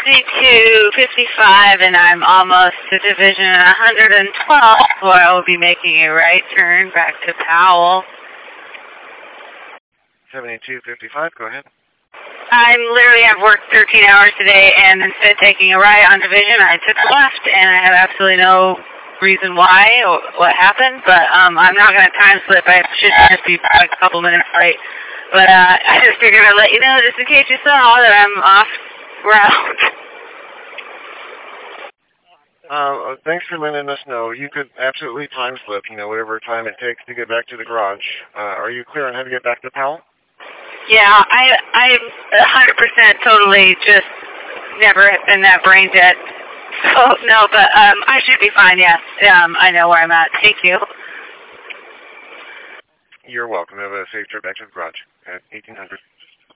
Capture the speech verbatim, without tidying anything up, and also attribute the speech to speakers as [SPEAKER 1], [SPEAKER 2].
[SPEAKER 1] fifty-two, fifty-five, and I'm almost to Division one hundred twelve, where I will be making a right turn back to Powell.
[SPEAKER 2] seventy-two fifty-five, go ahead.
[SPEAKER 1] I literally have worked thirteen hours today, and instead of taking a right on Division, I took a left, and I have absolutely no reason why or what happened, but um, I'm not going to time slip. I should just be like a couple minutes late. But uh, I just figured I'd let you know, just in case you saw, that I'm off route.
[SPEAKER 2] Uh, thanks for letting us know. You could absolutely time slip, you know, whatever time it takes to get back to the garage. Uh, are you clear on how to get back to Powell?
[SPEAKER 1] Yeah, I, I'm one hundred percent totally just never been that brain dead. So, no, but um, I should be fine, yes. Um, I know where I'm at. Thank you.
[SPEAKER 2] You're welcome. Have a safe trip back to the garage at eighteen hundred.